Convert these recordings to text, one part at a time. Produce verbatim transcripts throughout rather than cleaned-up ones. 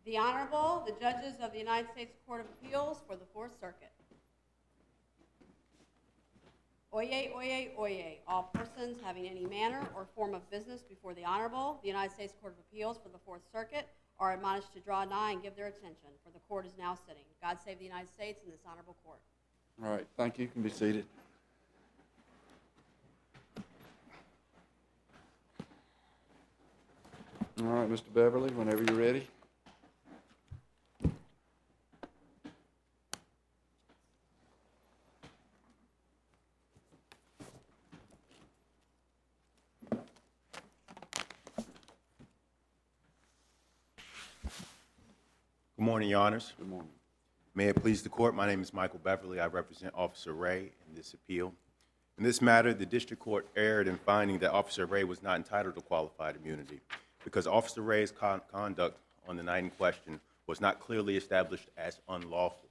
The Honorable, the Judges of the United States Court of Appeals for the Fourth Circuit. Oyez, oyez, oyez. All persons having any manner or form of business before the Honorable, the United States Court of Appeals for the Fourth Circuit, are admonished to draw nigh and give their attention, for the court is now sitting. God save the United States and this honorable court. All right, thank you. You can be seated. All right, Mister Beverly, whenever you're ready. Good morning, Your Honors. Good morning. May it please the court, my name is Michael Beverly. I represent Officer Ray in this appeal. In this matter, the district court erred in finding that Officer Ray was not entitled to qualified immunity because Officer Ray's con conduct on the night in question was not clearly established as unlawful.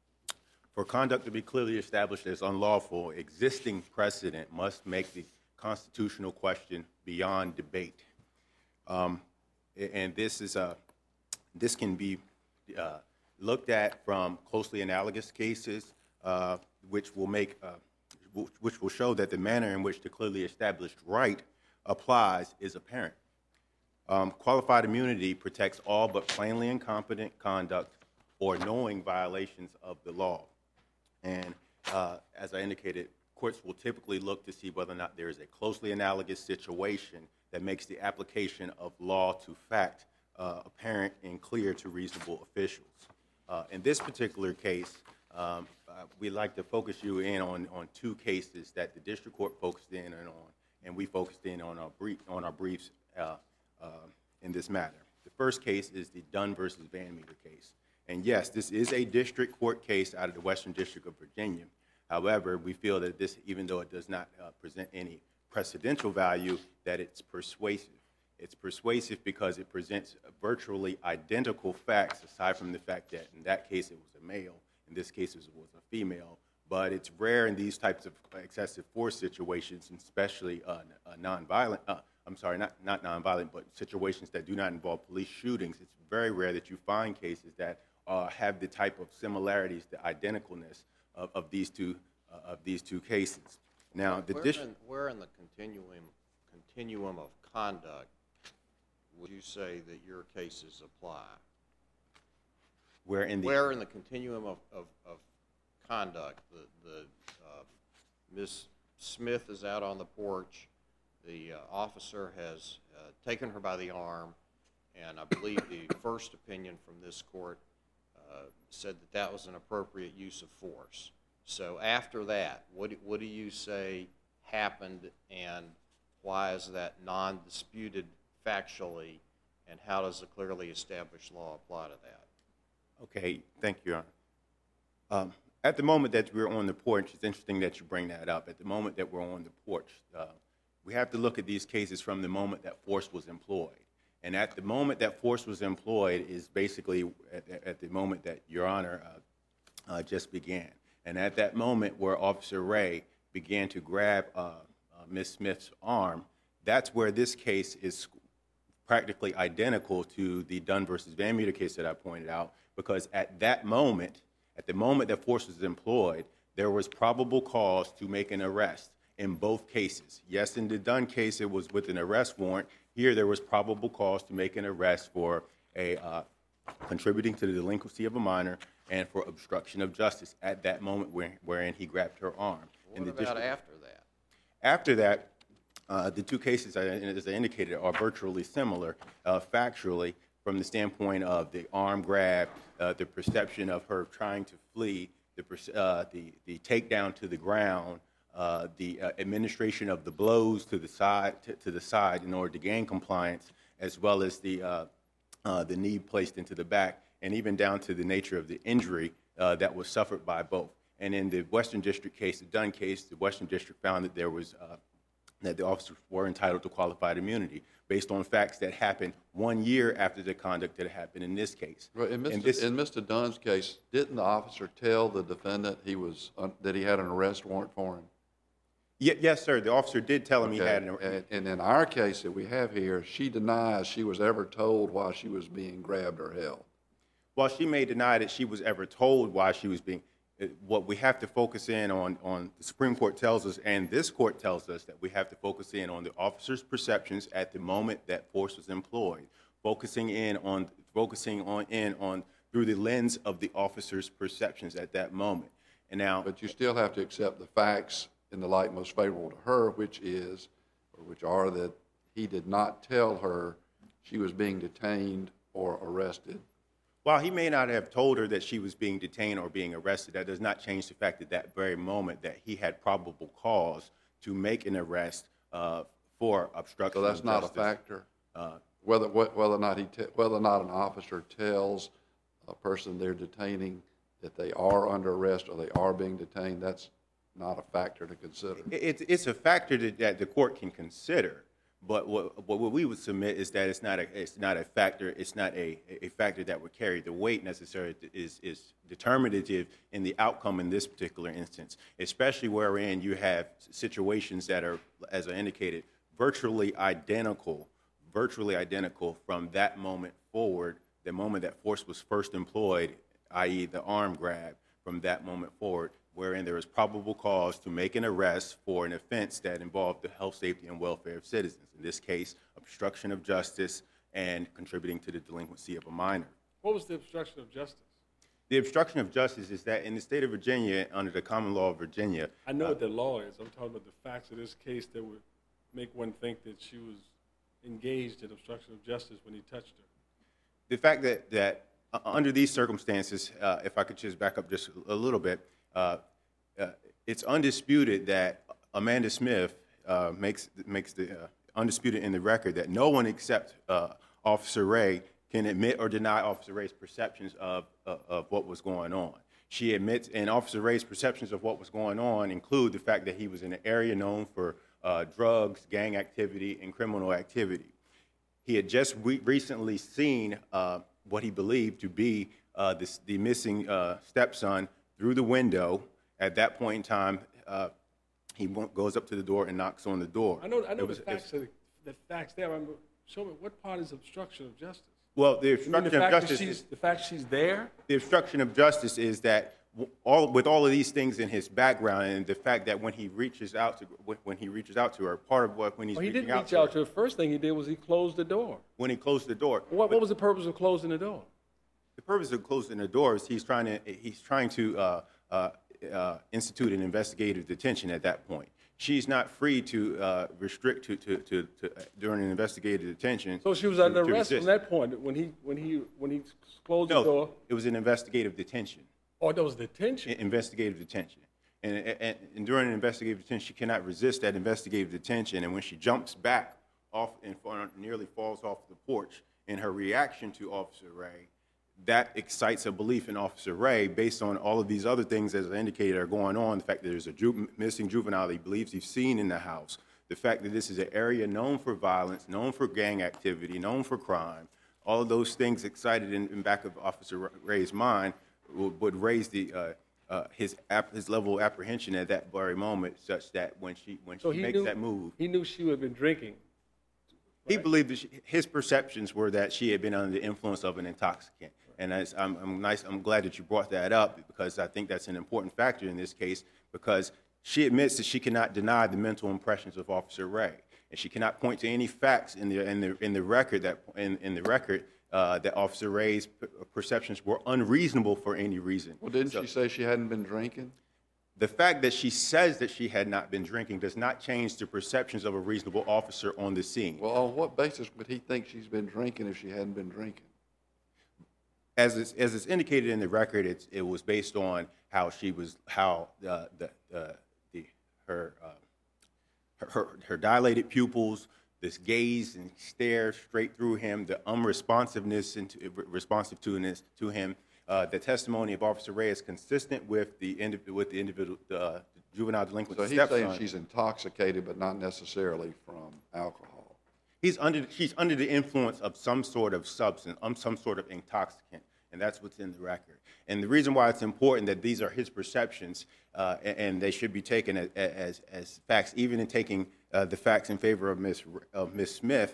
For conduct to be clearly established as unlawful, existing precedent must make the constitutional question beyond debate. Um, and this is a, this can be uh, looked at from closely analogous cases, uh, which will make, uh, which will show that the manner in which the clearly established right applies is apparent. Um, qualified immunity protects all but plainly incompetent conduct or knowing violations of the law. And uh, as I indicated, courts will typically look to see whether or not there is a closely analogous situation that makes the application of law to fact uh, apparent and clear to reasonable officials. Uh, in this particular case, um, uh, we'd like to focus you in on, on two cases that the district court focused in on, and we focused in on our, brief, on our briefs uh, uh, in this matter. The first case is the Dunn versus Van Meter case. And yes, this is a district court case out of the Western District of Virginia. However, we feel that this, even though it does not uh, present any precedential value, that it's persuasive. It's persuasive because it presents virtually identical facts, aside from the fact that in that case it was a male, in this case it was a female. But it's rare in these types of excessive force situations, and especially uh, uh, nonviolent, uh, I'm sorry, not, not nonviolent, but situations that do not involve police shootings. It's very rare that you find cases that uh, have the type of similarities, the identicalness of, of, these, two, uh, of these two cases. Now, the where, in, where in the continuum, continuum of conduct would you say that your cases apply? Where in the, where in the continuum of, of, of conduct, the, the uh, Miz Smith is out on the porch, the uh, officer has uh, taken her by the arm, and I believe the first opinion from this court uh, said that that was an appropriate use of force. So after that, what do, what do you say happened, and why is that non-disputed factually, and how does the clearly established law apply to that? Okay, thank you, Your Honor. Um, at the moment that we're on the porch, it's interesting that you bring that up. At the moment that we're on the porch, uh, we have to look at these cases from the moment that force was employed. And at the moment that force was employed is basically at, at the moment that Your Honor uh, uh, just began. And at that moment where Officer Ray began to grab uh, uh, Miz Smith's arm, that's where this case is practically identical to the Dunn versus Van Meter case that I pointed out, because at that moment, at the moment that force was employed, there was probable cause to make an arrest in both cases. Yes, in the Dunn case, it was with an arrest warrant. Here, there was probable cause to make an arrest for a uh, contributing to the delinquency of a minor and for obstruction of justice at that moment where, wherein he grabbed her arm. What in the about district. after that? After that, uh, the two cases, as I indicated, are virtually similar uh, factually from the standpoint of the arm grab, uh, the perception of her trying to flee, the, uh, the, the takedown to the ground, uh, the uh, administration of the blows to the side, to, to the side in order to gain compliance, as well as the, uh, uh, the knee placed into the back, and even down to the nature of the injury uh, that was suffered by both. And in the Western District case, the Dunn case, the Western District found that there was uh, that the officers were entitled to qualified immunity based on facts that happened one year after the conduct that happened in this case. Right. In Mister This, in Mister Dunn's case, didn't the officer tell the defendant he was uh, that he had an arrest warrant for him? Yeah, yes, sir. The officer did tell him Okay. he had an arrest. And, and in our case that we have here, she denies she was ever told why she was being grabbed or held. While she may deny that she was ever told why she was being, what we have to focus in on, on the Supreme Court tells us, and this court tells us, that we have to focus in on the officer's perceptions at the moment that force was employed, focusing in on, focusing on in on through the lens of the officer's perceptions at that moment. And now, But you still have to accept the facts in the light most favorable to her, which is, or which are that he did not tell her she was being detained or arrested. while he may not have told her that she was being detained or being arrested, that does not change the fact that that very moment that he had probable cause to make an arrest uh, for obstruction So that's of not a justice. factor? Uh, Whether, whether or not he, te- whether or not an officer tells a person they're detaining that they are under arrest or they are being detained, that's not a factor to consider. It's, it's a factor that, that the court can consider, but what, what we would submit is that it's not a, it's not a factor, it's not a, a factor that would carry the weight necessary, is, is determinative in the outcome in this particular instance, especially wherein you have situations that are, as I indicated, virtually identical, virtually identical from that moment forward, the moment that force was first employed, that is the arm grab, from that moment forward, wherein there is probable cause to make an arrest for an offense that involved the health, safety, and welfare of citizens. In this case, obstruction of justice and contributing to the delinquency of a minor. What was the obstruction of justice? The obstruction of justice is that in the state of Virginia, under the common law of Virginia, I know what the law is. I'm talking about the facts of this case that would make one think that she was engaged in obstruction of justice when he touched her. the fact that, that uh, under these circumstances, uh, if I could just back up just a little bit, uh, uh, it's undisputed that Amanda Smith uh, makes, makes the uh, undisputed in the record that no one except uh, Officer Ray can admit or deny Officer Ray's perceptions of, uh, of what was going on. She admits, and Officer Ray's perceptions of what was going on include the fact that he was in an area known for uh, drugs, gang activity, and criminal activity. He had just re recently seen uh, what he believed to be uh, this, the missing uh, stepson through the window. At that point in time, uh, he goes up to the door and knocks on the door. I know, I know It was- the facts. Of the, the facts there. I'm, show me what part is obstruction of justice. Well, the You mean obstruction the of fact that justice she's is, the fact she's there. the obstruction of justice is that w- all, with all of these things in his background, and the fact that when he reaches out to when he reaches out to her, part of what when he's Well, he reaching didn't out reach to out her, to her. First thing he did was he closed the door. when he closed the door. What, But what was the purpose of closing the door? the purpose of closing the door is he's trying to he's trying to uh, uh, uh, institute an investigative detention at that point. She's not free to uh, restrict to, to, to, to during an investigative detention. So she was to- under to arrest from resist. that point when he when he when he closed the No, door. it was an investigative detention. Oh, there was detention. I- Investigative detention. And, and, and during an investigative detention, she cannot resist that investigative detention. And when she jumps back off and fa- nearly falls off the porch, in her reaction to Officer Ray, that excites a belief in Officer Ray based on all of these other things, as I indicated, are going on. The fact that there's a ju missing juvenile that he believes he's seen in the house. The fact that this is an area known for violence, known for gang activity, known for crime. All of those things excited in, in back of Officer Ray's mind would, would raise the, uh, uh, his, ap his level of apprehension at that very moment, such that when she, when So she he makes knew that move, he knew she had been drinking. he believed that she, his perceptions were that she had been under the influence of an intoxicant. And as, I'm, I'm, nice, I'm glad that you brought that up, because I think that's an important factor in this case, because she admits that she cannot deny the mental impressions of Officer Ray, and she cannot point to any facts in the, in the, in the record that, in, in the record uh, that Officer Ray's perceptions were unreasonable for any reason. Well, didn't So- she say she hadn't been drinking? The fact that she says that she had not been drinking does not change the perceptions of a reasonable officer on the scene. Well, on what basis would he think she's been drinking if she hadn't been drinking? As it's, as it's indicated in the record, it's, it was based on how she was, how uh, the, uh, the, her, uh, her, her, her dilated pupils, this gaze and stare straight through him, the unresponsiveness and responsive to, to him. Uh, the testimony of Officer Ray is consistent with the, indiv with the individual, uh, juvenile delinquent So he's stepson. saying she's intoxicated, but not necessarily from alcohol. He's under, she's under the influence of some sort of substance, um, some sort of intoxicant, and that's what's in the record. And the reason why it's important that these are his perceptions, uh, and, and they should be taken as, as, as facts, even in taking uh, the facts in favor of Miss of Miss Smith,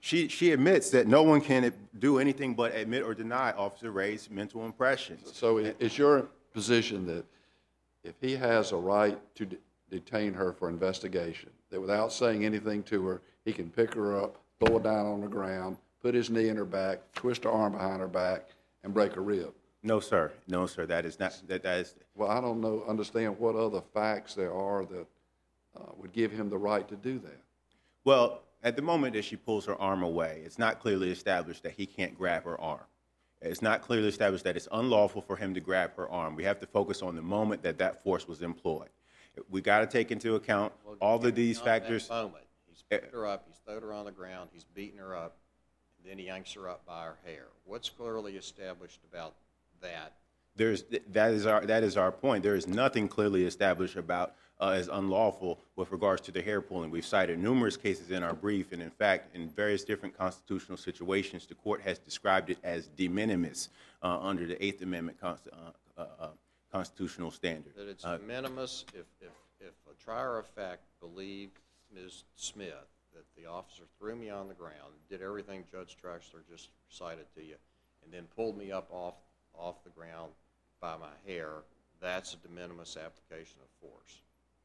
She, she admits that no one can do anything but admit or deny Officer Ray's mental impressions. So i- it's your position that if he has a right to de- detain her for investigation, that without saying anything to her, he can pick her up, throw her down on the ground, put his knee in her back, twist her arm behind her back, and break a rib? No, sir. No, sir. That is not, that, that is, Well, I don't know, understand what other facts there are that uh, would give him the right to do that. well, at the moment that she pulls her arm away, it's not clearly established that he can't grab her arm. It's not clearly established that it's unlawful for him to grab her arm. We have to focus on the moment that that force was employed. We got to take into account Well, all of these beyond that factors. moment, he's picked her up, he's thrown her on the ground, he's beaten her up, and then he yanks her up by her hair. What's clearly established about that? There's, that is our, that is our point. There is nothing clearly established about uh, as unlawful with regards to the hair pulling. We've cited numerous cases in our brief, and in fact, in various different constitutional situations, the court has described it as de minimis uh, under the Eighth Amendment const uh, uh, uh, constitutional standard. That it's Uh, de minimis if, if, if a trier of fact believed Miz Smith that the officer threw me on the ground, did everything Judge Traxler just cited to you, and then pulled me up off, off the ground by my hair, that's a de minimis application of force.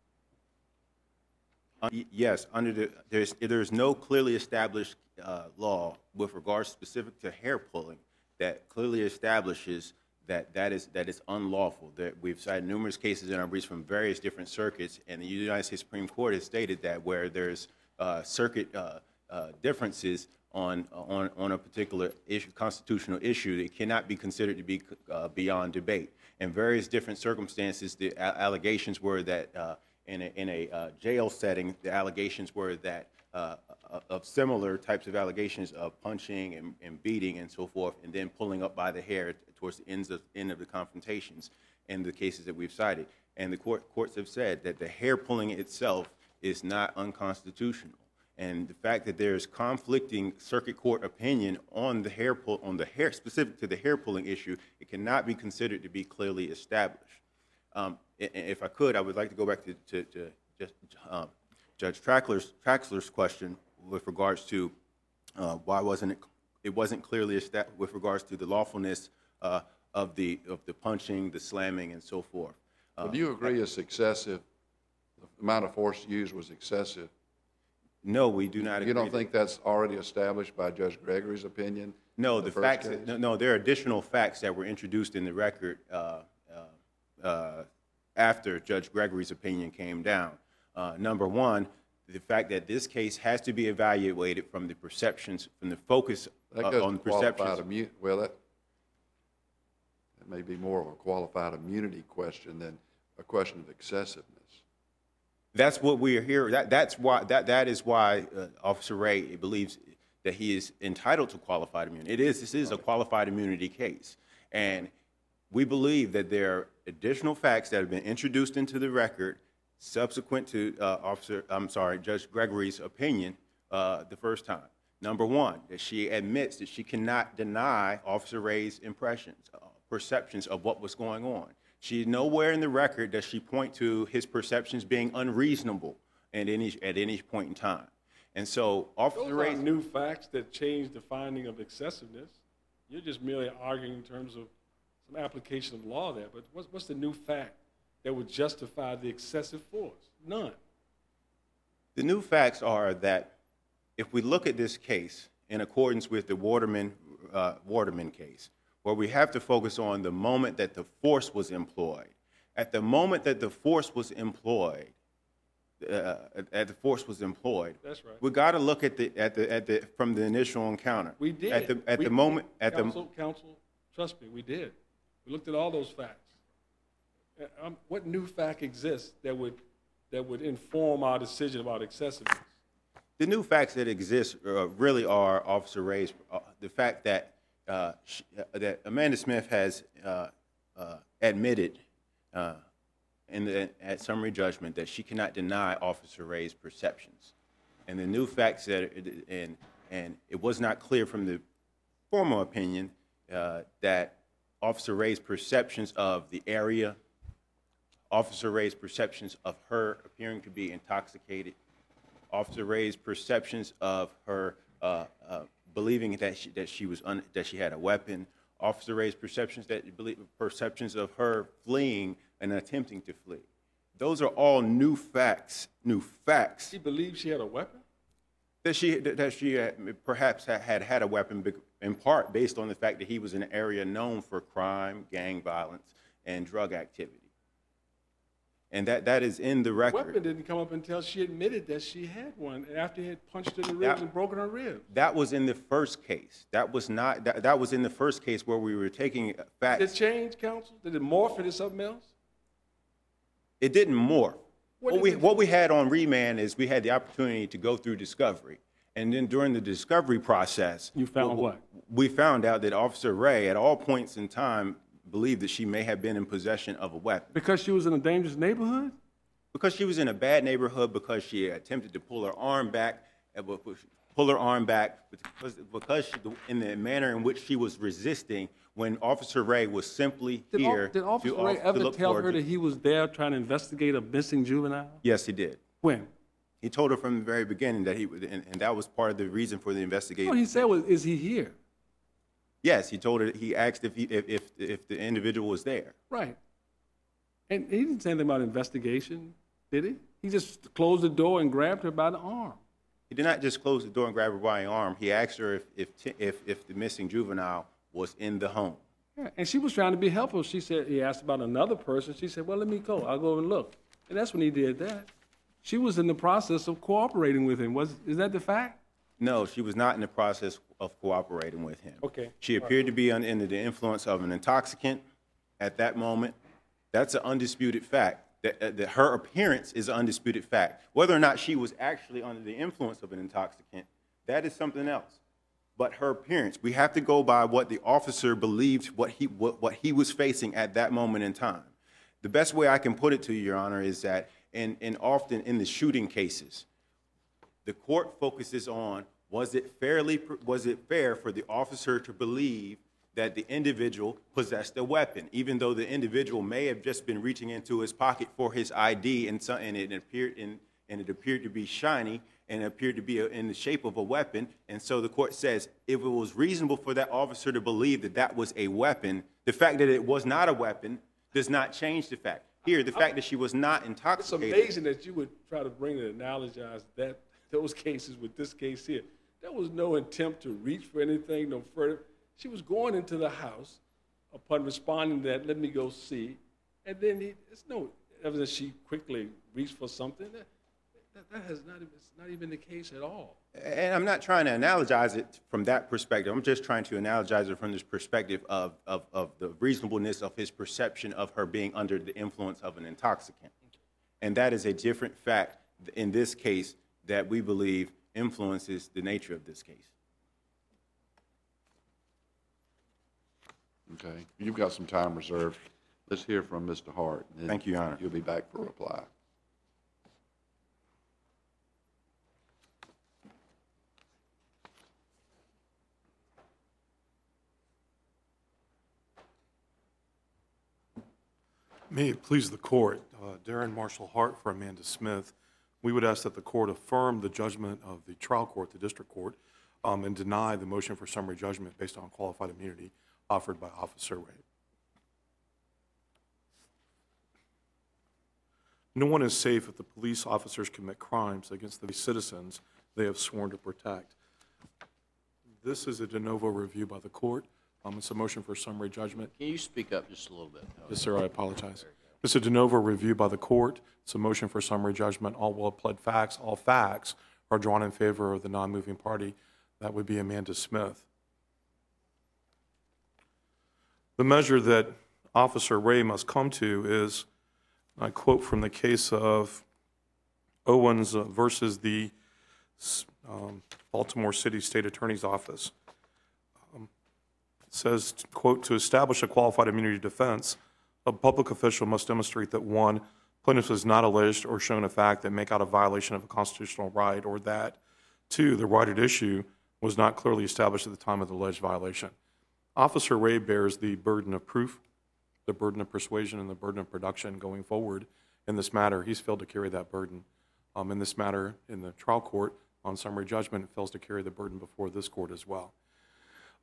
Uh, y- Yes, under the, there's, there's no clearly established uh, law with regards specific to hair pulling that clearly establishes that that is, that is unlawful. That we've cited numerous cases in our briefs from various different circuits, and the United States Supreme Court has stated that where there's uh, circuit uh, uh, differences on, on, on a particular issue, constitutional issue, it cannot be considered to be uh, beyond debate. In various different circumstances, the a- allegations were that uh, in a, in a uh, jail setting, the allegations were that uh, of similar types of allegations of punching and, and beating and so forth, and then pulling up by the hair towards the ends of, end of the confrontations in the cases that we've cited. And the court, courts have said that the hair pulling itself is not unconstitutional. And the fact that there's conflicting circuit court opinion on the hair pull, on the hair, specific to the hair pulling issue, it cannot be considered to be clearly established. Um, i- if I could, I would like to go back to, to, to just, um, Judge Traxler's, Traxler's question with regards to uh, why wasn't it, it wasn't clearly established with regards to the lawfulness uh, of the of the punching, the slamming, and so forth. Uh, But do you agree it's excessive, the amount of force used was excessive? no, we do not agree. You don't that- think that's already established by Judge Gregory's opinion? No, in the first facts, case? no, no, there are additional facts that were introduced in the record uh, uh, uh, after Judge Gregory's opinion came down. Uh, Number one, the fact that this case has to be evaluated from the perceptions, from the focus That uh, goes on to qualified perceptions. immunity. Well, that, that may be more of a qualified immunity question than a question of excessiveness. That's what we are here, that, that's why, that, that is why uh, Officer Ray believes that he is entitled to qualified immunity. It is, this is a qualified immunity case. And we believe that there are additional facts that have been introduced into the record subsequent to uh, Officer, I'm sorry, Judge Gregory's opinion uh, the first time. Number one, that she admits that she cannot deny Officer Ray's impressions, uh, perceptions of what was going on. She nowhere in the record does she point to his perceptions being unreasonable at any at any point in time. And so Officer Those are Ray's new facts that change the finding of excessiveness. You're just merely arguing in terms of some application of law there, but what's, what's the new fact that would justify the excessive force? None. The new facts are that if we look at this case in accordance with the Waterman, uh, Waterman case, where we have to focus on the moment that the force was employed. At the moment that the force was employed, uh, at the force was employed, That's right. we got to look at the at the at the from the initial encounter. We did. At the at We- the moment at counsel, Counsel, trust me, we did. We looked at all those facts. Uh, Um, what new fact exists that would, that would inform our decision about excessiveness? the the new facts that exist uh, really are Officer Ray's uh, the fact that uh, she, uh, that Amanda Smith has uh, uh, admitted uh, in the at summary judgment that she cannot deny Officer Ray's perceptions, and the new facts that and and it was not clear from the formal opinion uh, that Officer Ray's perceptions of the area, Officer Ray's perceptions of her appearing to be intoxicated, Officer Ray's perceptions of her uh, uh, believing that she, that she was un, that she had a weapon. Officer Ray's perceptions that believe, perceptions of her fleeing and attempting to flee. Those are all new facts. New facts. She believed she had a weapon? That she that she had, perhaps had, had had a weapon, in part based on the fact that he was in an area known for crime, gang violence, and drug activity. And that, that is in the The record. weapon didn't come up until she admitted that she had one after he had punched her in the ribs That- and broken her ribs. That was in the first case. That was not. That, that was in the first case where we were taking Did it facts. change, counsel? Did it morph into something else? It didn't morph. What What did we it- what we had on remand is we had the opportunity to go through discovery, and then during the discovery process, You found what? We found out that Officer Ray, at all points in time, believed that she may have been in possession of a weapon. Because she was in a dangerous neighborhood? Because she was in a bad neighborhood, because she attempted to pull her arm back, uh, bu- bu- pull her arm back, because, because she, in the manner in which she was resisting when Officer Ray was simply Did, here Did Officer to, Ray off- to ever look tell for her that he was there trying to investigate a missing juvenile? Yes, he did. When? He told her from the very beginning that he would, and, and that was part of the reason for the investigation. What he said was, is he here? Yes, he told her, he asked if, he, if, if, if the individual was there. Right. And he didn't say anything about investigation, did he? He just closed the door and grabbed her by the arm. He did not just close the door and grab her by the arm. He asked her if, if, t- if, if the missing juvenile was in the home. Yeah, and she was trying to be helpful. She said, he asked about another person. She said, well, let me go. I'll go and look. And that's when he did that. She was in the process of cooperating with him. Was, is that the fact? No, she was not in the process of cooperating with him. Okay. She appeared to be un- under the influence of an intoxicant at that moment. That's an undisputed fact. That, uh, that her appearance is an undisputed fact. Whether or not she was actually under the influence of an intoxicant, that is something else. But her appearance, we have to go by what the officer believed what he, what, what he was facing at that moment in time. The best way I can put it to you, Your Honor, is that in, in often in the shooting cases, the court focuses on, was it fairly, was it fair for the officer to believe that the individual possessed a weapon, even though the individual may have just been reaching into his pocket for his I D and, so, and it appeared in, and it appeared to be shiny and it appeared to be a, in the shape of a weapon. And so the court says, if it was reasonable for that officer to believe that that was a weapon, the fact that it was not a weapon does not change the fact. Here, the fact that she was not It's intoxicated. amazing that you would try to bring and analogize that, those cases with this case here. There was no attempt to reach for anything, no further. She was going into the house upon responding to that, let me go see. And then he, there's no evidence she quickly reached for something. That, that, that has not, it's not even the case at all. And I'm not trying to analogize it from that perspective. I'm just trying to analogize it from this perspective of, of, of the reasonableness of his perception of her being under the influence of an intoxicant. And that is a different fact in this case that we believe influences the nature of this case. Okay, you've got some time reserved. Let's hear from Mister Hart. and then Thank you, Your Honor. You'll be back for reply. May it please the court, uh, Darren Marshall Hart for Amanda Smith. We would ask that the court affirm the judgment of the trial court, the district court, um, and deny the motion for summary judgment based on qualified immunity offered by Officer Ray. No one is safe if the police officers commit crimes against the citizens they have sworn to protect. This is a de novo review by the court. Um, it's a motion for summary judgment. Can you speak up just a little bit? Yes, sir, I apologize. This is a de novo review by the court. It's a motion for summary judgment. All well-pled facts, all facts are drawn in favor of the non-moving party. That would be Amanda Smith. The measure that Officer Ray must come to is, I quote from the case of Owens uh, versus the um, Baltimore City State Attorney's Office. Um, it says, quote, to establish a qualified immunity defense, a public official must demonstrate that, one, plaintiff has not alleged or shown a fact that make out a violation of a constitutional right, or that, two, the right at issue was not clearly established at the time of the alleged violation. Officer Ray bears the burden of proof, the burden of persuasion, and the burden of production going forward in this matter. He's failed to carry that burden. Um, in this matter, in the trial court, on summary judgment, it fails to carry the burden before this court as well.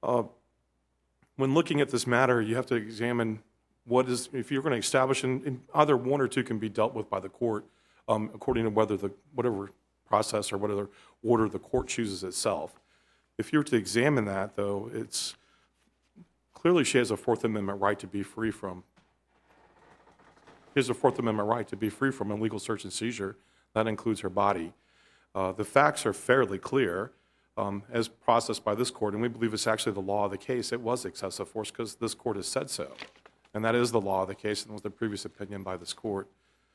Uh, when looking at this matter, you have to examine what is, if you're going to establish, and, and either one or two can be dealt with by the court, um, according to whether the, whatever process or whatever order the court chooses itself. If you're to examine that, though, it's clearly she has a Fourth Amendment right to be free from, she has a Fourth Amendment right to be free from illegal search and seizure. That includes her body. Uh, the facts are fairly clear. Um, as processed by this court, and we believe it's actually the law of the case. It was excessive force because this court has said so. And that is the law of the case and was the previous opinion by this court.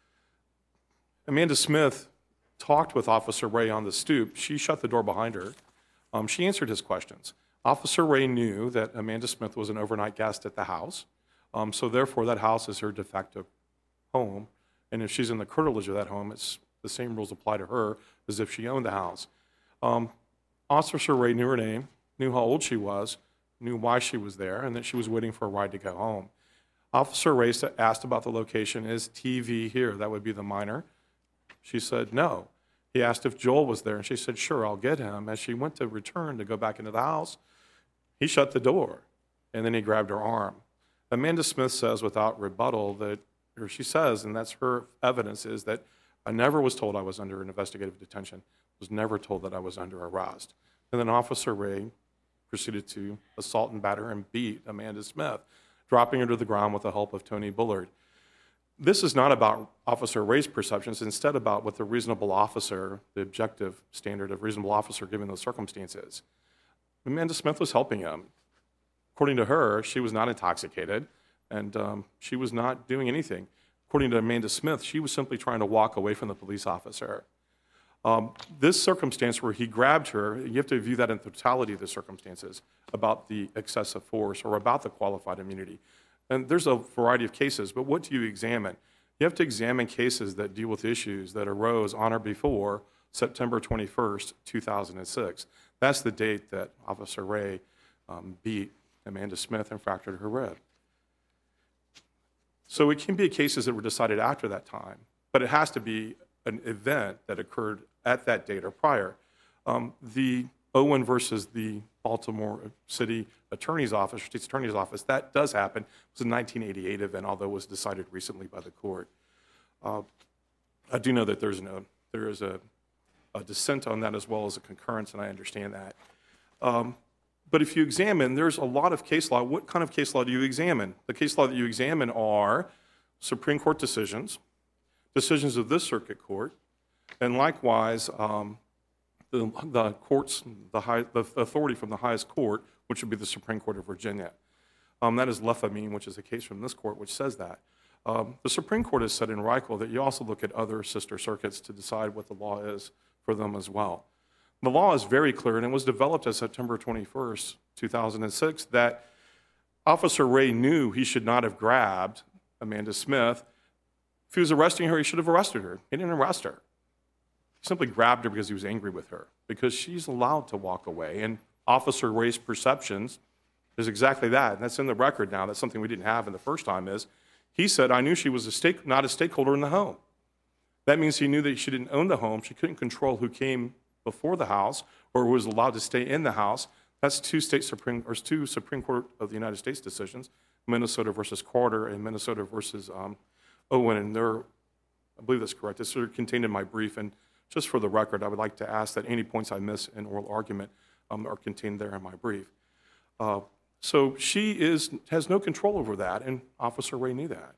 Amanda Smith talked with Officer Ray on the stoop. She shut the door behind her. Um, she answered his questions. Officer Ray knew that Amanda Smith was an overnight guest at the house. Um, so therefore, that house is her de facto home. And if she's in the curtilage of that home, it's the same rules apply to her as if she owned the house. Um, Officer Ray knew her name, knew how old she was, knew why she was there, and that she was waiting for a ride to go home. Officer Ray asked about the location. Is T V here? That would be the minor. She said no. He asked if Joel was there, and she said, sure, I'll get him. As she went to return to go back into the house, he shut the door, and then he grabbed her arm. Amanda Smith says without rebuttal that, or she says, and that's her evidence, is that I never was told I was under an investigative detention, was never told that I was under arrest. And then Officer Ray proceeded to assault and batter and beat Amanda Smith, dropping her to the ground with the help of Tony Bullard. This is not about Officer Ray's perceptions, instead about what the reasonable officer, the objective standard of reasonable officer given those circumstances. Amanda Smith was helping him. According to her, she was not intoxicated, and um, she was not doing anything. According to Amanda Smith, she was simply trying to walk away from the police officer. Um, this circumstance where he grabbed her, you have to view that in totality of the circumstances about the excessive force or about the qualified immunity. And there's a variety of cases, but what do you examine? You have to examine cases that deal with issues that arose on or before September twenty-first, two thousand six. That's the date that Officer Ray um, beat Amanda Smith and fractured her rib. So it can be cases that were decided after that time, but it has to be an event that occurred at that date or prior. Um, the Owen versus the Baltimore City Attorney's Office, State's Attorney's Office, that does happen. It was a nineteen eighty-eight event, although it was decided recently by the court. Uh, I do know that there's no, there is a, a dissent on that as well as a concurrence, and I understand that. Um, but if you examine, there's a lot of case law. What kind of case law do you examine? The case law that you examine are Supreme Court decisions, decisions of this circuit court, and likewise um, the, the courts, the, high, the authority from the highest court, which would be the Supreme Court of Virginia. Um, that is Lefamine, which is a case from this court, which says that. Um, the Supreme Court has said in Reichel that you also look at other sister circuits to decide what the law is for them as well. The law is very clear, and it was developed as September twenty-first, two thousand six, that Officer Ray knew he should not have grabbed Amanda Smith. If he was arresting her, he should have arrested her. He didn't arrest her. He simply grabbed her because he was angry with her, because she's allowed to walk away. And Officer Ray's perceptions is exactly that. And that's in the record now. That's something we didn't have in the first time is he said, I knew she was a stake, not a stakeholder in the home. That means he knew that she didn't own the home. She couldn't control who came before the house or was allowed to stay in the house. That's two state Supreme, or two Supreme Court of the United States decisions, Minnesota versus Carter and Minnesota versus um, Owen. And they're, I believe that's correct. It's sort of contained in my brief. And just for the record, I would like to ask that any points I miss in oral argument um, are contained there in my brief. Uh, so she is, has no control over that, and Officer Ray knew that.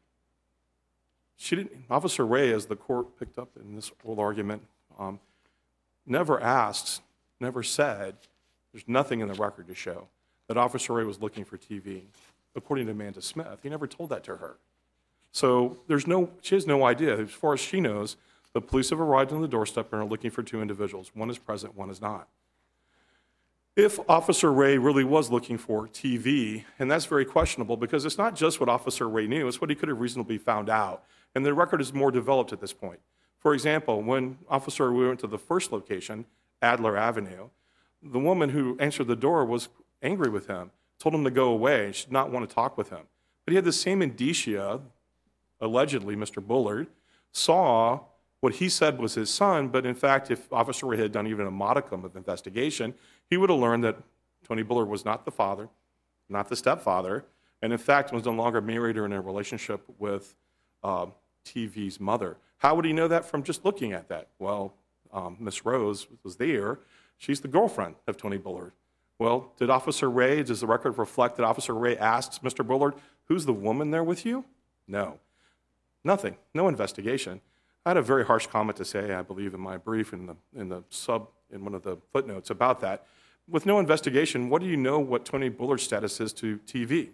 She didn't, Officer Ray, as the court picked up in this oral argument, um, never asked, never said, there's nothing in the record to show that Officer Ray was looking for T V. According to Amanda Smith, he never told that to her. So there's no, she has no idea. As far as she knows, the police have arrived on the doorstep and are looking for two individuals. One is present, one is not. If Officer Ray really was looking for T V, and that's very questionable because it's not just what Officer Ray knew, it's what he could have reasonably found out. And the record is more developed at this point. For example, when Officer Ray went to the first location, Adler Avenue, the woman who answered the door was angry with him, told him to go away, she did not want to talk with him. But he had the same indicia, allegedly Mister Bullard, saw what he said was his son, but in fact, if Officer Ray had done even a modicum of investigation, he would have learned that Tony Bullard was not the father, not the stepfather, and in fact was no longer married or in a relationship with uh, T V's mother. How would he know that from just looking at that? Well, um, Miss Rose was there. She's the girlfriend of Tony Bullard. Well, did Officer Ray, does the record reflect that Officer Ray asked Mister Bullard, who's the woman there with you? No. Nothing. No investigation. I had a very harsh comment to say, I believe, in my brief in the, in the sub, in one of the footnotes about that. With no investigation, what do you know what Tony Bullard's status is to T V?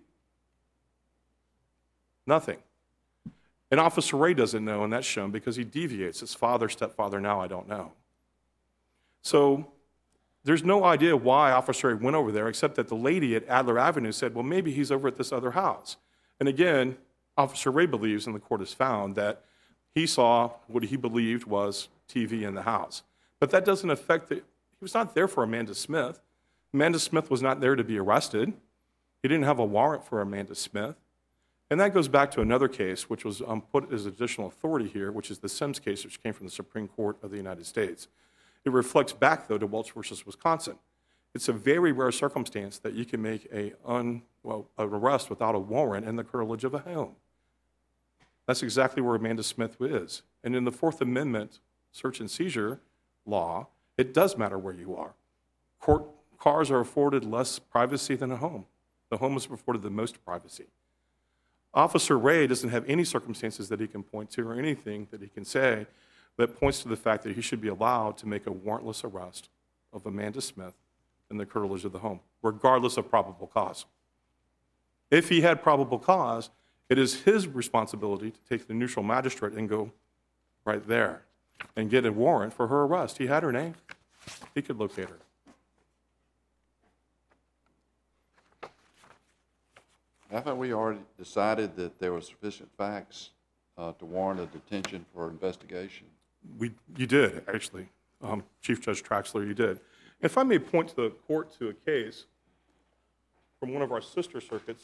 Nothing. And Officer Ray doesn't know, and that's shown because he deviates. His father, stepfather, now I don't know. So there's no idea why Officer Ray went over there, except that the lady at Adler Avenue said, well, maybe he's over at this other house. And again, Officer Ray believes, and the court has found, that he saw what he believed was T V in the house. But that doesn't affect the, he was not there for Amanda Smith. Amanda Smith was not there to be arrested. He didn't have a warrant for Amanda Smith. And that goes back to another case, which was um, put as additional authority here, which is the Sims case, which came from the Supreme Court of the United States. It reflects back, though, to Welch versus Wisconsin. It's a very rare circumstance that you can make a un, well, an arrest without a warrant in the curtilage of a home. That's exactly where Amanda Smith is. And in the Fourth Amendment search and seizure law, it does matter where you are. Court cars are afforded less privacy than a home. The home is afforded the most privacy. Officer Ray doesn't have any circumstances that he can point to or anything that he can say that points to the fact that he should be allowed to make a warrantless arrest of Amanda Smith in the curtilage of the home, regardless of probable cause. If he had probable cause, it is his responsibility to take the neutral magistrate and go right there and get a warrant for her arrest. He had her name. He could locate her. Haven't we already decided that there were sufficient facts uh, to warrant a detention for investigation? We, you did, actually. Um, Chief Judge Traxler, you did. If I may point to the court to a case from one of our sister circuits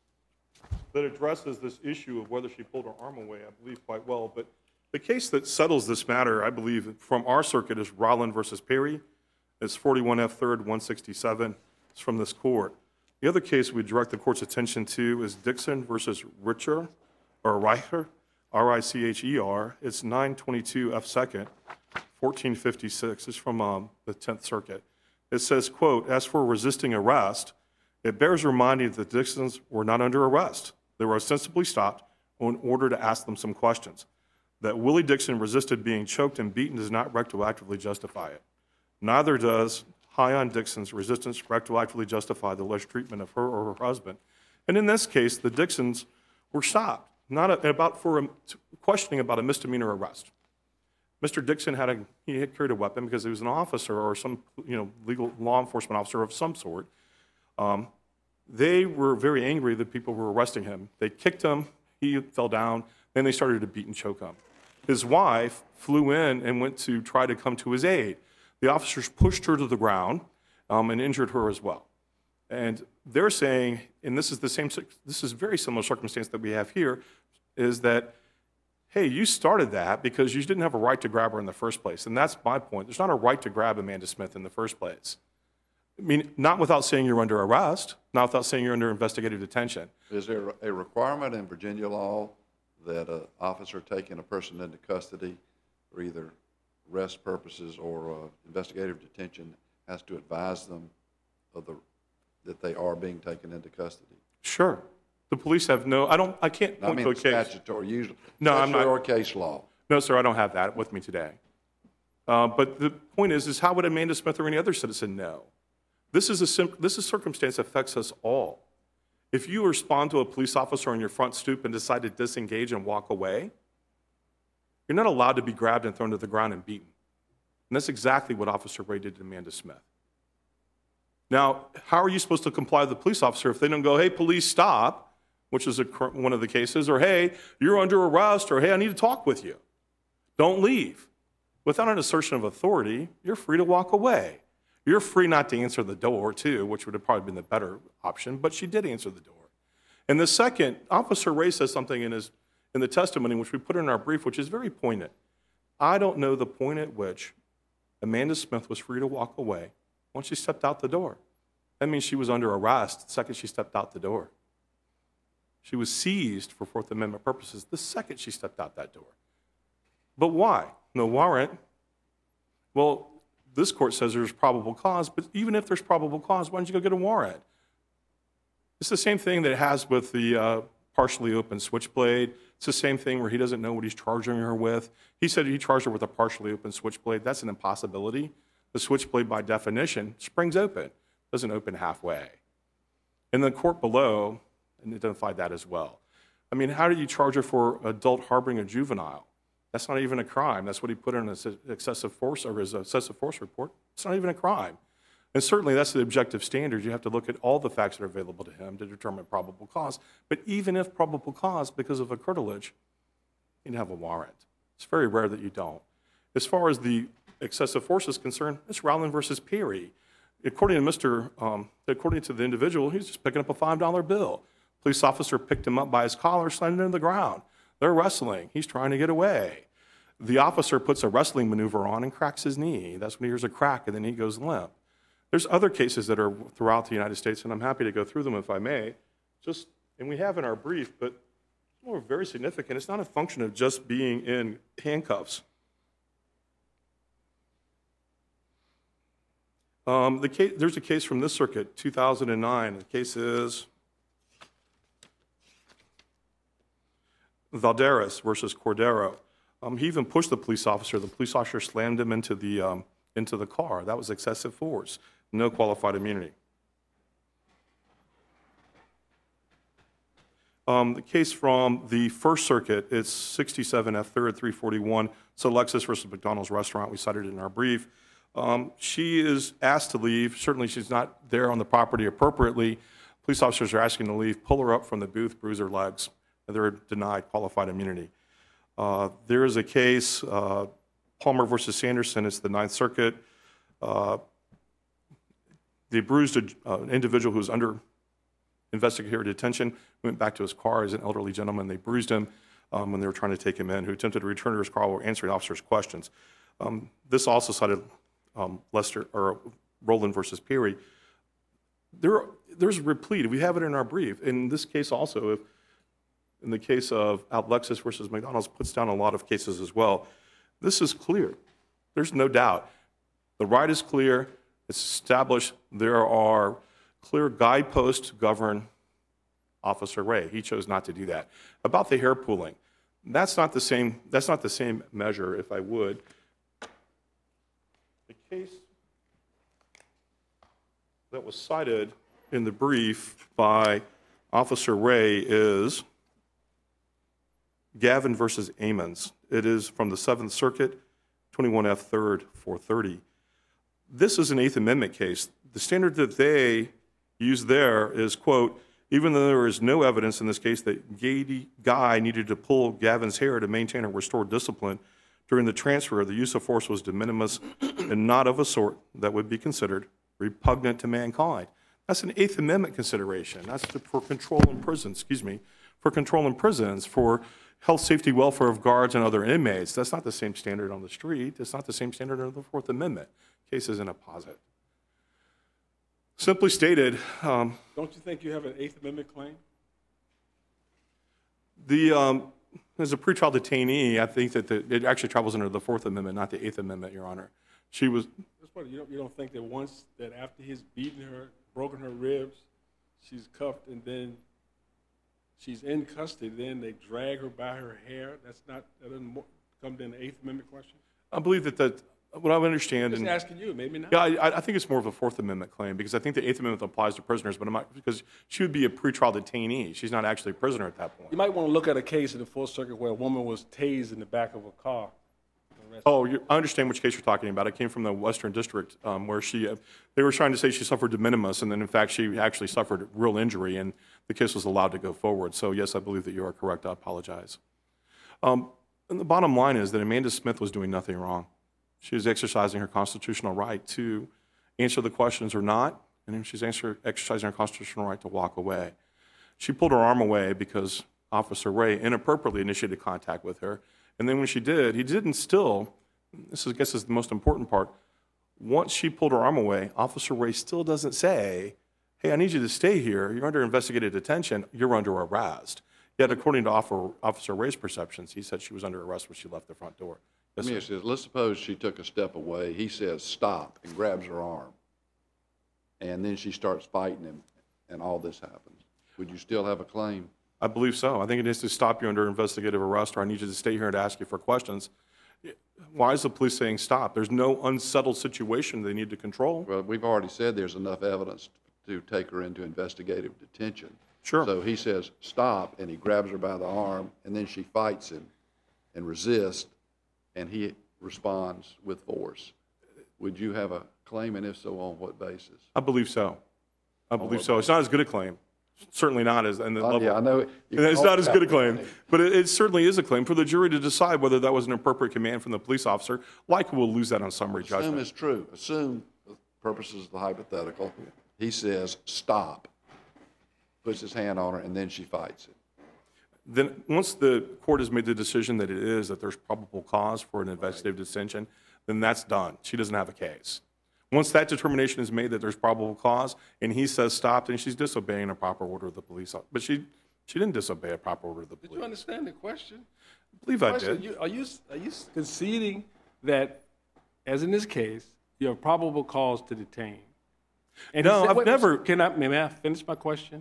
that addresses this issue of whether she pulled her arm away, I believe quite well. But the case that settles this matter, I believe, from our circuit is Rolland versus Perry. It's forty-one F third one sixty-seven. It's from this court. The other case we direct the court's attention to is Dixon versus Richer, or Reicher, R I C H E R. It's nine twenty-two F second, fourteen fifty-six. It's from um, the Tenth Circuit. It says, quote, as for resisting arrest, it bears reminding that the Dixons were not under arrest. They were ostensibly stopped in order to ask them some questions. That Willie Dixon resisted being choked and beaten does not retroactively justify it. Neither does Hyon Dixon's resistance retroactively justify the alleged treatment of her or her husband. And in this case, the Dixons were stopped, not a, about for a, questioning about a misdemeanor arrest. Mister Dixon had a, he had carried a weapon because he was an officer or some, you know, legal law enforcement officer of some sort. Um, they were very angry that people were arresting him. They kicked him, he fell down, then they started to beat and choke him. His wife flew in and went to try to come to his aid. The officers pushed her to the ground um, and injured her as well. And they're saying, and this is the same, this is very similar circumstance that we have here, is that, hey, you started that because you didn't have a right to grab her in the first place. And that's my point. There's not a right to grab Amanda Smith in the first place. I mean, not without saying you're under arrest, not without saying you're under investigative detention. Is there a requirement in Virginia law that an officer taking a person into custody for either arrest purposes or uh, investigative detention has to advise them of the that they are being taken into custody? Sure. The police have no, I don't, I can't I point mean, to a case. statutory, usually, No, I'm not- statutory or case law. No, sir, I don't have that with me today. Uh, but the point is, is how would Amanda Smith or any other citizen know? This is a sim this is circumstance that affects us all. If you respond to a police officer on your front stoop and decide to disengage and walk away, you're not allowed to be grabbed and thrown to the ground and beaten. And that's exactly what Officer Ray did to Amanda Smith. Now, how are you supposed to comply with the police officer if they don't go, hey, police, stop, which is a, one of the cases, or hey, you're under arrest, or hey, I need to talk with you. Don't leave. Without an assertion of authority, you're free to walk away. You're free not to answer the door, too, which would have probably been the better option, but she did answer the door. And the second, Officer Ray says something in, his, in the testimony, which we put in our brief, which is very poignant. I don't know the point at which Amanda Smith was free to walk away once she stepped out the door. That means she was under arrest the second she stepped out the door. She was seized for Fourth Amendment purposes the second she stepped out that door. But why? No warrant. Well, this court says there's probable cause, but even if there's probable cause, why don't you go get a warrant? It's the same thing that it has with the uh, partially open switchblade. It's the same thing where he doesn't know what he's charging her with. He said he charged her with a partially open switchblade. That's an impossibility. The switchblade, by definition, springs open, doesn't open halfway. And the court below identified that as well. I mean, how do you charge her for adult harboring a juvenile? That's not even a crime. That's what he put in his excessive force or his excessive force report. It's not even a crime. And certainly that's the objective standard. You have to look at all the facts that are available to him to determine probable cause. But even if probable cause, because of a curtilage, you'd have a warrant. It's very rare that you don't. As far as the excessive force is concerned, it's Rowland versus Perry. According to Mister Um, according to the individual, he's just picking up a five dollar bill. Police officer picked him up by his collar, slammed him into the ground. They're wrestling. He's trying to get away. The officer puts a wrestling maneuver on and cracks his knee. That's when he hears a crack, and then he goes limp. There's other cases that are throughout the United States, and I'm happy to go through them if I may. Just, and we have in our brief, but more very significant. It's not a function of just being in handcuffs. Um, the case, there's a case from this circuit, two thousand nine. The case is Valderas versus Cordero. Um, he even pushed the police officer. The police officer slammed him into the, um, into the car. That was excessive force. No qualified immunity. Um, the case from the First Circuit, it's sixty-seven F third three forty-one. It's Alexis versus McDonald's restaurant. We cited it in our brief. Um, she is asked to leave. Certainly she's not there on the property appropriately. Police officers are asking to leave, pull her up from the booth, bruise her legs, and they're denied qualified immunity. Uh, there is a case, uh, Palmer versus Sanderson. It's the Ninth Circuit. Uh, they bruised a, uh, an individual who was under investigative detention, went back to his car as an elderly gentleman. They bruised him um, when they were trying to take him in, who attempted to return to his car while answering officers' questions. Um, this also cited um, Lester or Rowland versus Perry. There, there's replete. We have it in our brief. In this case also, if, in the case of Alexis versus McDonald's, puts down a lot of cases as well. This is clear. There's no doubt. The right is clear. It's established. There are clear guideposts to govern Officer Ray. He chose not to do that. About the hair pulling, that's not the same. That's not the same measure. If I would, the case that was cited in the brief by Officer Ray is Gavin versus Amons. It is from the Seventh Circuit, twenty-one F third four thirty. This is an Eighth Amendment case. The standard that they use there is, quote, even though there is no evidence in this case that Gady Guy needed to pull Gavin's hair to maintain or restore discipline during the transfer, the use of force was de minimis and not of a sort that would be considered repugnant to mankind. That's an Eighth Amendment consideration. That's for control in prisons, excuse me, for control in prisons, for health, safety, welfare of guards and other inmates. That's not the same standard on the street. It's not the same standard under the Fourth Amendment. Case is in a posit. Simply stated, um, Don't you think you have an Eighth Amendment claim? the um, as a pretrial detainee, I think that the, it actually travels under the Fourth Amendment, not the Eighth Amendment, Your Honor. She was. That's what, you don't, you don't think that once, that after he's beaten her, broken her ribs, she's cuffed, and then she's in custody, then they drag her by her hair? That's not, that doesn't mo- come to an Eighth Amendment question? I believe that that what I understand. I'm and, just asking you, maybe not. Yeah, I, I think it's more of a Fourth Amendment claim because I think the Eighth Amendment applies to prisoners, but I'm not, because she would be a pretrial detainee. She's not actually a prisoner at that point. You might want to look at a case in the Fourth Circuit where a woman was tased in the back of a car. Oh, you're, I understand which case you're talking about. It came from the Western District um, where she, uh, they were trying to say she suffered de minimis, and then in fact she actually suffered real injury, and the case was allowed to go forward. So yes, I believe that you are correct. I apologize. Um, and the bottom line is that Amanda Smith was doing nothing wrong. She was exercising her constitutional right to answer the questions or not, and then she's answer, exercising her constitutional right to walk away. She pulled her arm away because Officer Ray inappropriately initiated contact with her, and then when she did, he didn't still, this is, I guess is the most important part, once she pulled her arm away, Officer Ray still doesn't say, hey, I need you to stay here. You're under investigative detention. You're under arrest. Yet, according to Officer, Officer Ray's perceptions, he said she was under arrest when she left the front door. Let Yes, me sir. ask you this. Let's suppose she took a step away. He says, stop, and grabs her arm. And then she starts fighting him, and all this happens. Would you still have a claim? I believe so. I think it needs to stop you under investigative arrest, or I need you to stay here and ask you for questions. Why is the police saying stop? There's no unsettled situation they need to control. Well, we've already said there's enough evidence to take her into investigative detention. Sure. So he says, stop, and he grabs her by the arm, and then she fights him and resists, and he responds with force. Would you have a claim, and if so, on what basis? I believe so. I believe so. It's not as good a claim. Certainly not as, and the Oh, level. yeah, I know. You It's not as good a called claim, but it, it certainly is a claim for the jury to decide whether that was an appropriate command from the police officer. Likely we'll lose that on summary Assume judgment. it's true. Assume, for purposes of the hypothetical, he says, stop, puts his hand on her, and then she fights him. Then, once the court has made the decision that it is, that there's probable cause for an investigative detention, then that's done. She doesn't have a case. Once that determination is made that there's probable cause, and he says stop, then she's disobeying a proper order of the police. But she, she didn't disobey a proper order of the Did police. you understand the question? I believe I Question, did. you- Are you, are you conceding that, as in this case, you have probable cause to detain? And he No, said- I've wait, never- Can I, may I finish my question?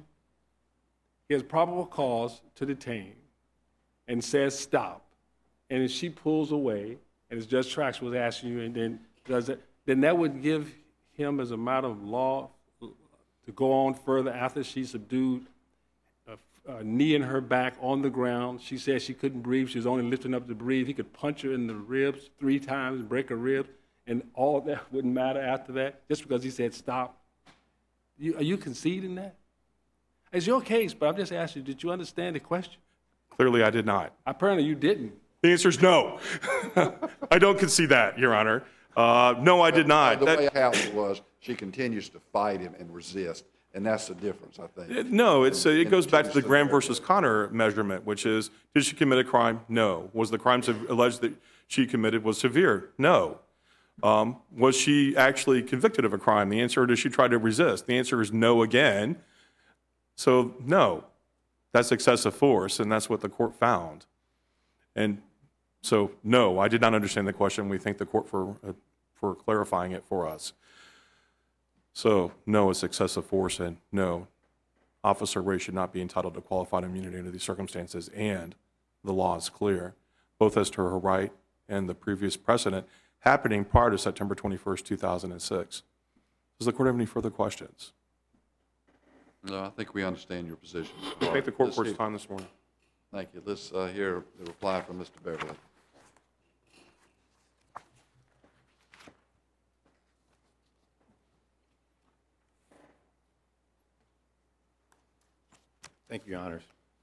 He has probable cause to detain and says stop. And if she pulls away, and as Judge Trax was asking you, and then does it, then that would give him, as a matter of law, to go on further after she subdued, a, a knee in her back on the ground. She said she couldn't breathe. She was only lifting up to breathe. He could punch her in the ribs three times, break her ribs, and all that wouldn't matter after that, just because he said stop. You, are you conceding that? It's your case, but I'm just asking you, did you understand the question? Clearly, I did not. Apparently you didn't. The answer is no. I don't concede that, Your Honor. Uh, no, I did not. The That- way counsel was, she continues to fight him and resist, and that's the difference, I think. No, it's, uh, it And goes back to the continues Graham bear versus Connor measurement, which is, did she commit a crime? No. Was the crime sev- alleged that she committed was severe? No. Um, was she actually convicted of a crime? The answer, does she try to resist? The answer is no again. So, no. That's excessive force, and that's what the court found. And so, no, I did not understand the question. We thank the court for, uh, for clarifying it for us. So, no, it's excessive force, and no, Officer Ray should not be entitled to qualified immunity under these circumstances, and the law is clear, both as to her right and the previous precedent happening prior to September twenty-first, two thousand six. Does the court have any further questions? No, I think we understand your position. Thank the court Let's for its hear- time this morning. Thank you. Let's uh, hear the reply from Mister Beverly. Thank you, Your Honors.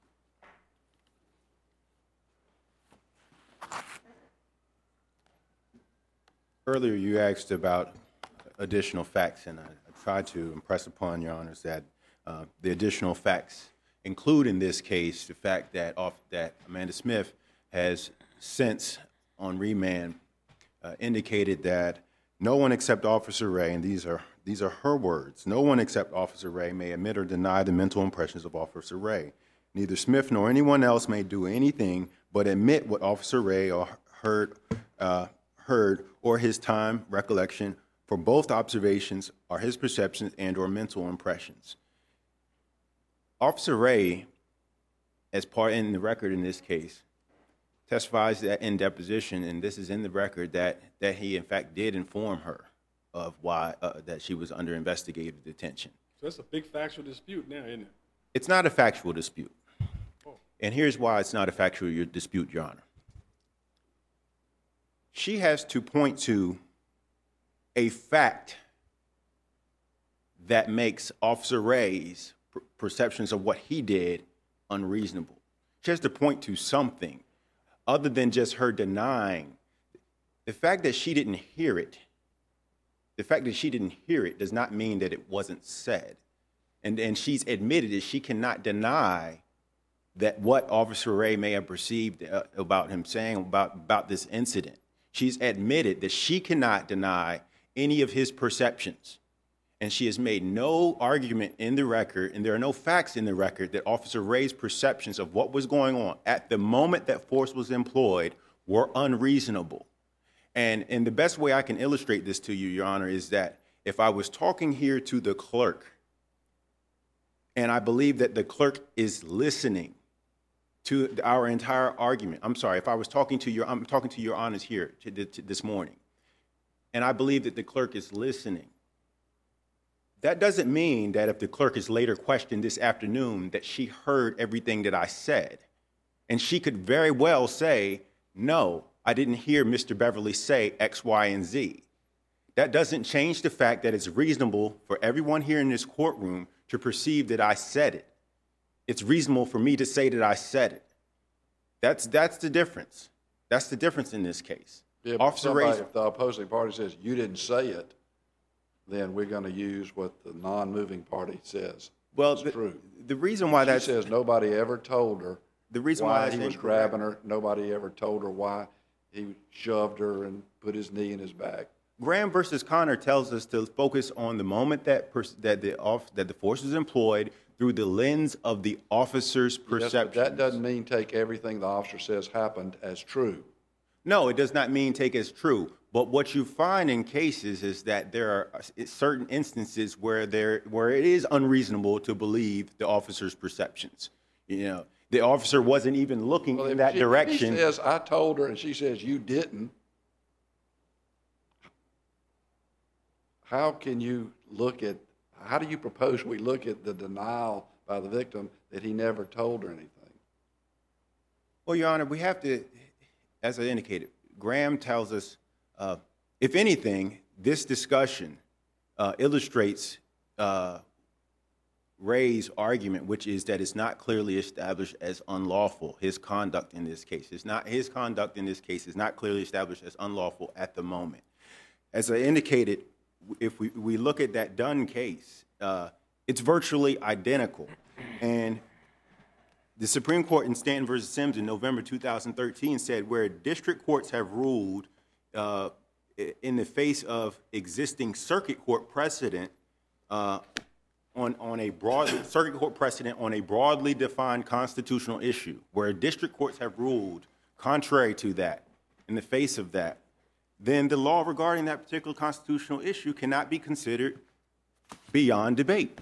Earlier, you asked about additional facts, and I, I tried to impress upon Your Honors that uh, the additional facts include in this case the fact that, off, that Amanda Smith has since, on remand, uh, indicated that no one except Officer Ray, and these are, these are her words, no one except Officer Ray may admit or deny the mental impressions of Officer Ray. Neither Smith nor anyone else may do anything but admit what Officer Ray or heard, uh, heard or his time recollection for both observations are his perceptions and or mental impressions. Officer Ray, as part in the record in this case, testifies that in deposition, and this is in the record, that, that he in fact did inform her of why, uh, that she was under investigative detention. So that's a big factual dispute now, isn't it? It's not a factual dispute. And here's why it's not a factual dispute, Your Honor. She has to point to a fact that makes Officer Ray's per perceptions of what he did unreasonable. She has to point to something other than just her denying. The fact that she didn't hear it, the fact that she didn't hear it does not mean that it wasn't said. And, and she's admitted it. She cannot deny that what Officer Ray may have perceived uh, about him saying about, about this incident. She's admitted that she cannot deny any of his perceptions. And she has made no argument in the record, and there are no facts in the record that Officer Ray's perceptions of what was going on at the moment that force was employed were unreasonable. And, and the best way I can illustrate this to you, Your Honor, is that if I was talking here to the clerk, and I believe that the clerk is listening to our entire argument. I'm sorry, if I was talking to your, I'm talking to Your Honors here to, to this morning, and I believe that the clerk is listening. That doesn't mean that if the clerk is later questioned this afternoon that she heard everything that I said. And she could very well say, no, I didn't hear Mister Beverly say X, Y, and Z. That doesn't change the fact that it's reasonable for everyone here in this courtroom to perceive that I said it. It's reasonable for me to say that I said it. That's, that's the difference. That's the difference in this case. Yeah, Officer somebody, Ray's, if the opposing party says you didn't say it, then we're going to use what the non-moving party says. well, is the, true. the reason why She that's, says nobody ever told her the reason why why that's he was incorrect. grabbing her. Nobody ever told her why he shoved her and put his knee in his back. Graham versus Connor tells us to focus on the moment that pers that the off that the force is employed through the lens of the officer's Yes, perception. but that doesn't mean take everything the officer says happened as true. No, it does not mean take as true. But what you find in cases is that there are certain instances where there where it is unreasonable to believe the officer's perceptions. You know, the officer wasn't even looking Well, in if that she- direction. If he says, I told her, and she says, you didn't, how can you look at, how do you propose we look at the denial by the victim that he never told her anything? Well, Your Honor, we have to, as I indicated, Graham tells us, uh, if anything, this discussion uh, illustrates uh, Ray's argument, which is that it's not clearly established as unlawful. His conduct in this case is not his conduct in this case is not clearly established as unlawful at the moment. As I indicated, if we, we look at that Dunn case, uh, it's virtually identical. And the Supreme Court in Stanton versus Sims in November two thousand thirteen said where district courts have ruled uh, in the face of existing circuit court precedent uh, on, on a broad circuit court precedent on a broadly defined constitutional issue, where district courts have ruled contrary to that, in the face of that, then the law regarding that particular constitutional issue cannot be considered beyond debate.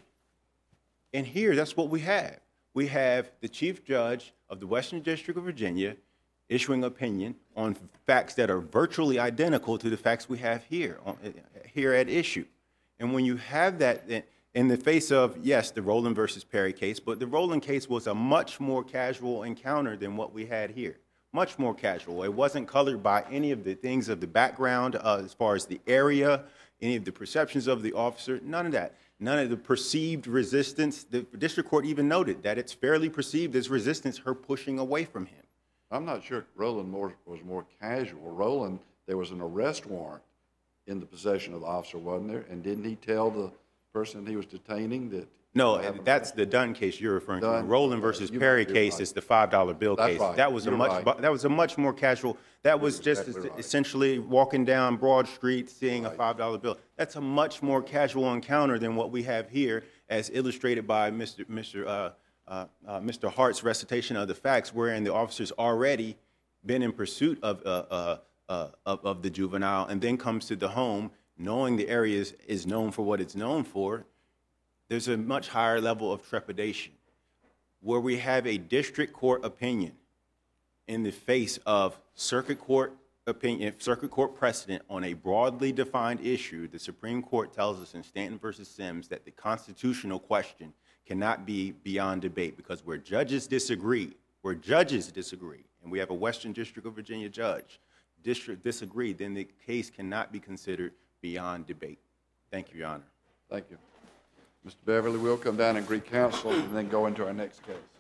And here, that's what we have. We have the Chief Judge of the Western District of Virginia issuing opinion on facts that are virtually identical to the facts we have here, on, here at issue. And when you have that in the face of, yes, the Rowland versus Perry case, but the Rowland case was a much more casual encounter than what we had here. Much more casual. It wasn't colored by any of the things of the background uh, as far as the area, any of the perceptions of the officer, none of that. None of the perceived resistance. The district court even noted that it's fairly perceived as resistance, her pushing away from him. I'm not sure Roland more, was more casual. Roland, there was an arrest warrant in the possession of the officer, wasn't there? And didn't he tell the person he was detaining that? No, that's the Dunn case you're referring to. Dunn. The Rowland versus You- Perry you're case right. is the five dollar bill That's case. right. That was a You're much right. that was a much more casual. That was just exactly right. essentially walking down Broad Street, seeing Right. a five dollar bill. That's a much more casual encounter than what we have here, as illustrated by Mister Mister Uh, uh, uh, Mister Hart's recitation of the facts, wherein the officer's already been in pursuit of uh, uh, uh, of, of the juvenile, and then comes to the home, knowing the area is, is known for what it's known for. There's a much higher level of trepidation. Where we have a district court opinion in the face of circuit court opinion, circuit court precedent on a broadly defined issue, the Supreme Court tells us in Stanton versus Sims that the constitutional question cannot be beyond debate, because where judges disagree, where judges disagree, and we have a Western District of Virginia judge, district disagree, then the case cannot be considered beyond debate. Thank you, Your Honor. Thank you. Mister Beverly, we'll come down and greet counsel and then go into our next case.